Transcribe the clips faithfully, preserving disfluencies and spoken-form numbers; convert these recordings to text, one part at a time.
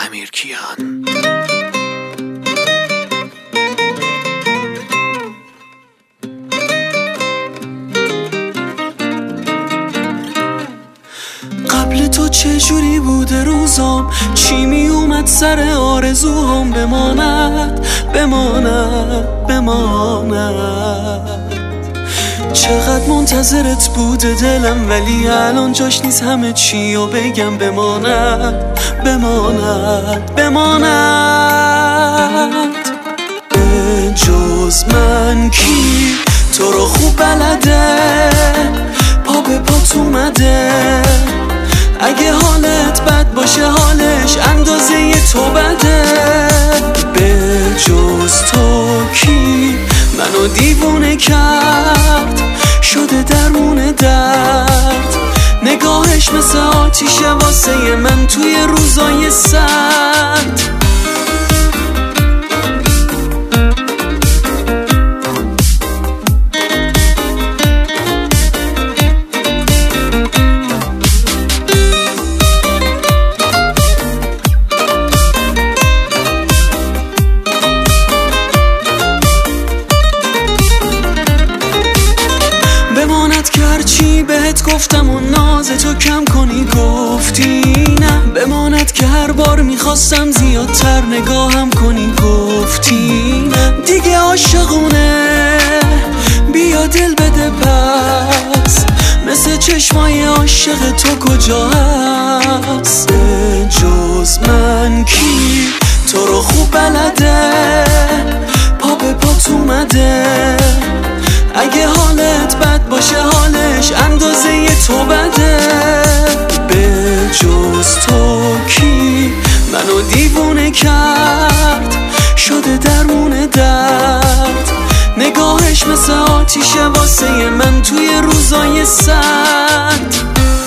امیرکیان. قبل تو چجوری بوده روزام؟ چی می اومد سر آرزوهام؟ بماند بماند بماند. چقدر منتظرت بوده دلم، ولی الان جاش نیست همه چی و بگم. بماند بماند بماند. به جز من کی تو رو خوب بلده؟ پا به پات اومده. اگه حالت بد باشه حالش اندازه تو بده. به جز تو کی منو دیوونه کرد؟ شده درمون درد. نگاهش مثل آتیشه واسه من توی روزای سرد. بماند که هرچی بهت گفتم و ناز تو کم کنی گفتی نه. بماند که هر بار میخواستم زیادتر نگاهم کنی گفتی نه. دیگه عاشقونه بیا دل بده پس، مثل چشمای عاشق تو کجا هست؟ به جز من کی تو رو خوب بلده؟ پا به پات اومده. اگه حالت بد باشه حالش اندازه تو بده. به جز تو کی منو دیوونه کرد؟ شده درمون درد. نگاهش مثل آتیشه واسه من توی روزای سرد.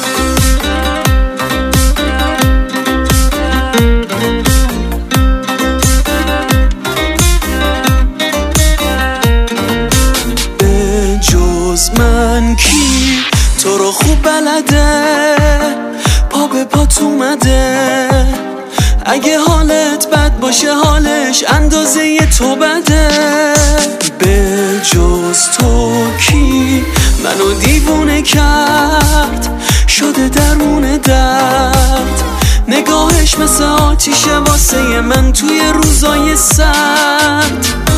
من کی تو رو خوب بلده؟ پا به پات اومده. اگه حالت بد باشه حالش اندازه تو بده. به جز تو کی منو دیوونه کرد؟ شده درمون درد. نگاهش مثل آتیشه واسه من توی روزای سرد.